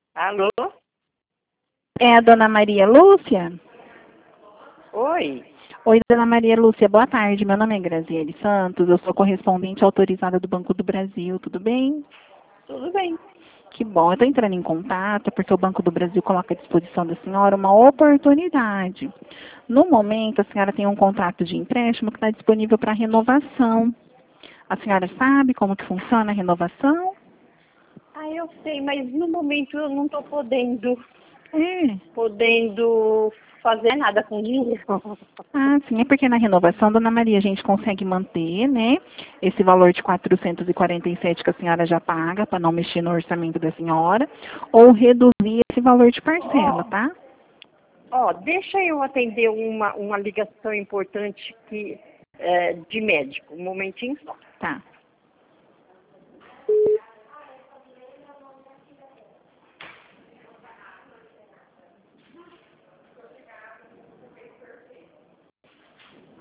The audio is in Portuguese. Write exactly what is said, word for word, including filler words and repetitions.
Alô? É a dona Maria Lúcia? Oi. Oi, dona Maria Lúcia, boa tarde. Meu nome é Graziele Santos, eu sou correspondente autorizada do Banco do Brasil, tudo bem? Tudo bem. Que bom, eu estou entrando em contato porque o Banco do Brasil coloca à disposição da senhora uma oportunidade. No momento, a senhora tem um contrato de empréstimo que está disponível para renovação. A senhora sabe como que funciona a renovação? Ah, eu sei, mas no momento eu não estou podendo, É. podendo fazer nada com dinheiro. Ah, sim, é porque na renovação, dona Maria, a gente consegue manter, né, esse valor de quatrocentos e quarenta e sete que a senhora já paga, para não mexer no orçamento da senhora, ou reduzir esse valor de parcela, tá? Ó, deixa eu atender uma, uma ligação importante que, é, de médico, um momentinho só. Tá.